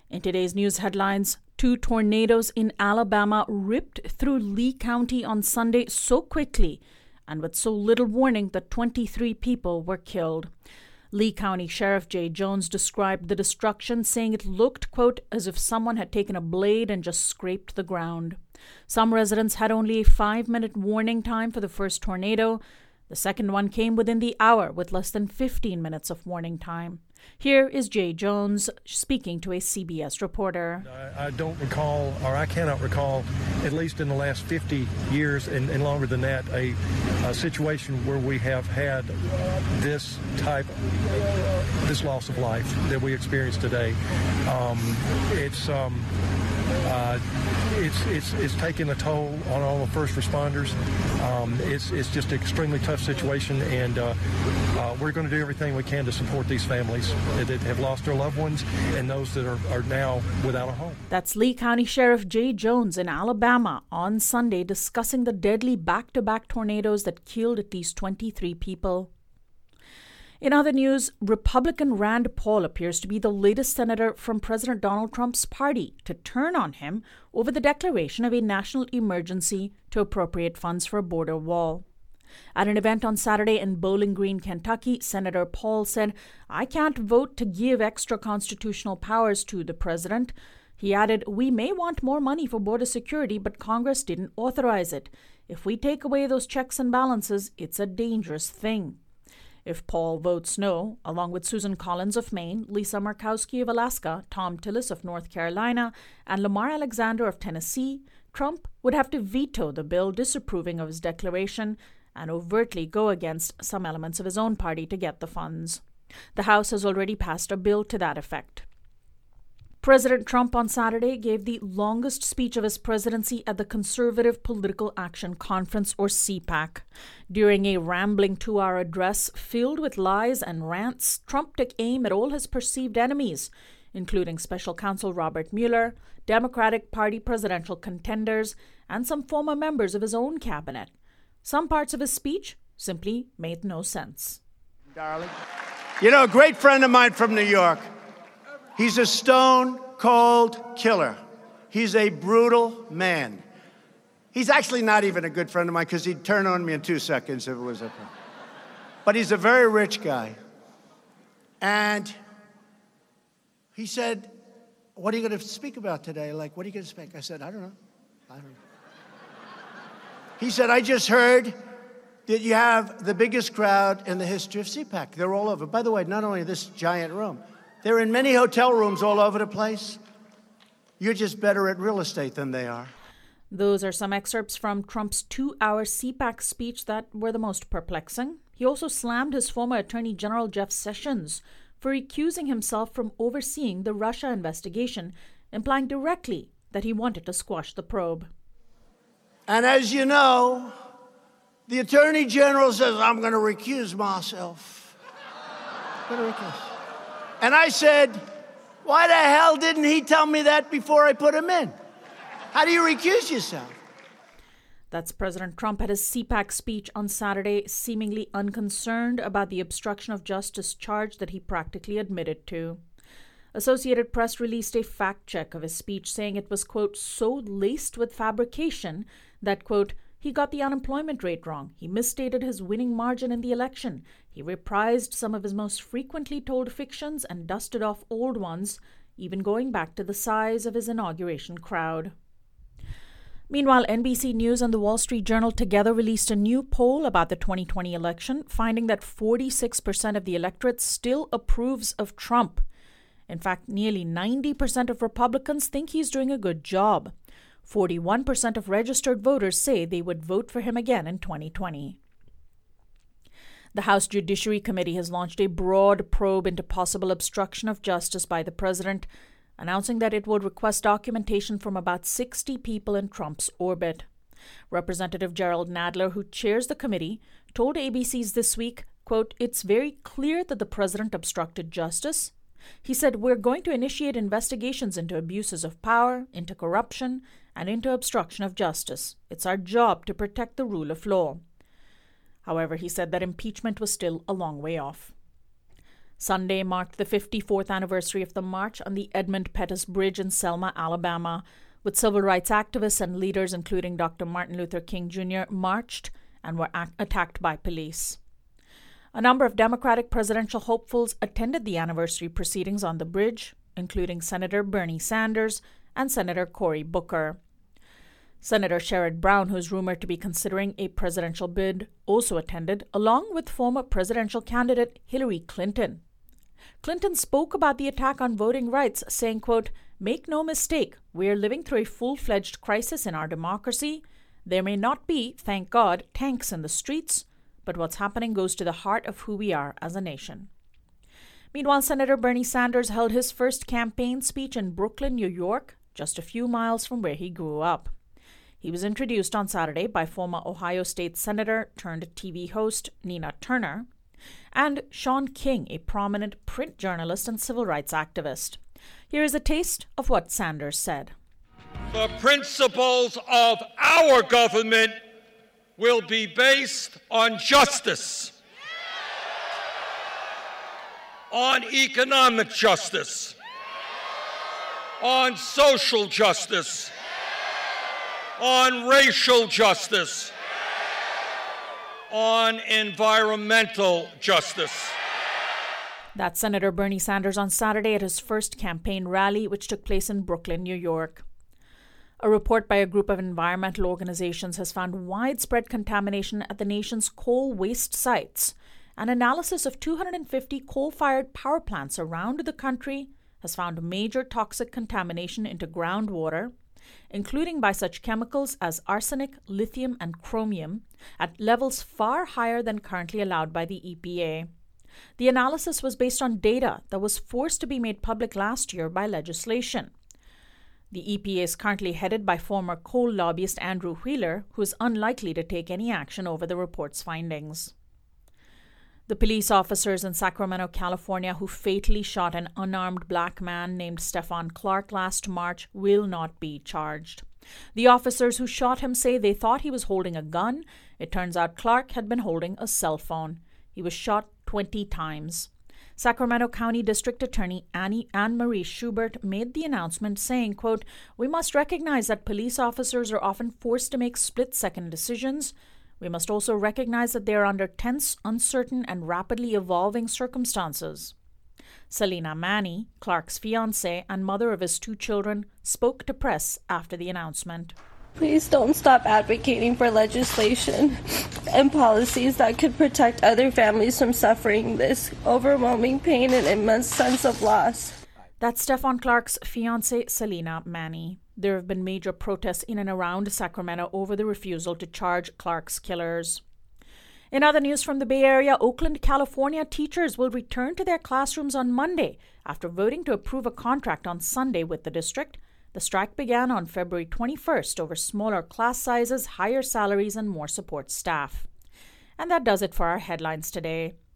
In today's news headlines, 2 tornadoes in Alabama ripped through Lee County on Sunday so quickly and with so little warning that 23 people were killed. Lee County Sheriff Jay Jones described the destruction, saying it looked, quote, as if someone had taken a blade and just scraped the ground. Some residents had only a 5-minute warning time for the first tornado. The second one came within the hour with less than 15 minutes of warning time. Here is Jay Jones speaking to a CBS reporter. I don't recall, or I cannot recall, at least in the last 50 years and longer than that, a situation where we have had this loss of life that we experienced today. It's taken a toll on all the first responders. It's just an extremely tough situation, and we're going to do everything we can to support these families that have lost their loved ones and those that are now without a home. That's Lee County Sheriff Jay Jones in Alabama on Sunday discussing the deadly back-to-back tornadoes that killed at least 23 people. In other news, Republican Rand Paul appears to be the latest senator from President Donald Trump's party to turn on him over the declaration of a national emergency to appropriate funds for a border wall. At an event on Saturday in Bowling Green, Kentucky, Senator Paul said, "I can't vote to give extra constitutional powers to the president." He added, "We may want more money for border security, but Congress didn't authorize it. If we take away those checks and balances, it's a dangerous thing." If Paul votes no, along with Susan Collins of Maine, Lisa Murkowski of Alaska, Tom Tillis of North Carolina, and Lamar Alexander of Tennessee, Trump would have to veto the bill disapproving of his declaration and overtly go against some elements of his own party to get the funds. The House has already passed a bill to that effect. President Trump on Saturday gave the longest speech of his presidency at the Conservative Political Action Conference, or CPAC. During a rambling 2-hour address filled with lies and rants, Trump took aim at all his perceived enemies, including Special Counsel Robert Mueller, Democratic Party presidential contenders, and some former members of his own cabinet. Some parts of his speech simply made no sense. Darling, you know, a great friend of mine from New York, he's a stone-cold killer. He's a brutal man. He's actually not even a good friend of mine because he'd turn on me in 2 seconds if it was a problem. But he's a very rich guy. And he said, "What are you going to speak about today? Like, what are you going to speak?" I said, I don't know. He said, "I just heard that you have the biggest crowd in the history of CPAC. They're all over. By the way, not only this giant room, they're in many hotel rooms all over the place. You're just better at real estate than they are." Those are some excerpts from Trump's 2-hour CPAC speech that were the most perplexing. He also slammed his former Attorney General Jeff Sessions for accusing himself from overseeing the Russia investigation, implying directly that he wanted to squash the probe. And as you know, the Attorney General says, "I'm going to recuse myself." And I said, "Why the hell didn't he tell me that before I put him in? How do you recuse yourself?" That's President Trump at his CPAC speech on Saturday, seemingly unconcerned about the obstruction of justice charge that he practically admitted to. Associated Press released a fact check of his speech, saying it was, quote, "so laced with fabrication that, quote, he got the unemployment rate wrong. He misstated his winning margin in the election. He reprised some of his most frequently told fictions and dusted off old ones, even going back to the size of his inauguration crowd." Meanwhile, NBC News and the Wall Street Journal together released a new poll about the 2020 election, finding that 46% of the electorate still approves of Trump. In fact, nearly 90% of Republicans think he's doing a good job. 41% of registered voters say they would vote for him again in 2020. The House Judiciary Committee has launched a broad probe into possible obstruction of justice by the president, announcing that it would request documentation from about 60 people in Trump's orbit. Representative Gerald Nadler, who chairs the committee, told ABC's This Week, quote, "It's very clear that the president obstructed justice." He said, "We're going to initiate investigations into abuses of power, into corruption, and into obstruction of justice. It's our job to protect the rule of law." However, he said that impeachment was still a long way off. Sunday marked the 54th anniversary of the March on the Edmund Pettus Bridge in Selma, Alabama, with civil rights activists and leaders including Dr. Martin Luther King Jr. marched and were attacked by police. A number of Democratic presidential hopefuls attended the anniversary proceedings on the bridge, including Senator Bernie Sanders and Senator Cory Booker. Senator Sherrod Brown, who is rumored to be considering a presidential bid, also attended, along with former presidential candidate Hillary Clinton. Clinton spoke about the attack on voting rights, saying, quote, "Make no mistake, we are living through a full-fledged crisis in our democracy. There may not be, thank God, tanks in the streets, but what's happening goes to the heart of who we are as a nation." Meanwhile, Senator Bernie Sanders held his first campaign speech in Brooklyn, New York, just a few miles from where he grew up. He was introduced on Saturday by former Ohio State Senator turned TV host Nina Turner and Shaun King, a prominent print journalist and civil rights activist. Here is a taste of what Sanders said. The principles of our government will be based on justice, on economic justice, on social justice, on racial justice, on environmental justice. That's Senator Bernie Sanders on Saturday at his first campaign rally, which took place in Brooklyn, New York. A report by a group of environmental organizations has found widespread contamination at the nation's coal waste sites. An analysis of 250 coal-fired power plants around the country has found major toxic contamination into groundwater, including by such chemicals as arsenic, lithium, and chromium, at levels far higher than currently allowed by the EPA. The analysis was based on data that was forced to be made public last year by legislation. The EPA is currently headed by former coal lobbyist Andrew Wheeler, who is unlikely to take any action over the report's findings. The police officers in Sacramento, California, who fatally shot an unarmed black man named Stephon Clark last March will not be charged. The officers who shot him say they thought he was holding a gun. It turns out Clark had been holding a cell phone. He was shot 20 times. Sacramento County District Attorney Anne Marie Schubert made the announcement saying, quote, "We must recognize that police officers are often forced to make split-second decisions. We must also recognize that they are under tense, uncertain, and rapidly evolving circumstances." Selena Manny, Clark's fiancée and mother of his 2 children, spoke to press after the announcement. Please don't stop advocating for legislation and policies that could protect other families from suffering this overwhelming pain and immense sense of loss. That's Stephon Clark's fiancée, Selena Manny. There have been major protests in and around Sacramento over the refusal to charge Clark's killers. In other news from the Bay Area, Oakland, California, teachers will return to their classrooms on Monday after voting to approve a contract on Sunday with the district. The strike began on February 21st over smaller class sizes, higher salaries, and more support staff. And that does it for our headlines today.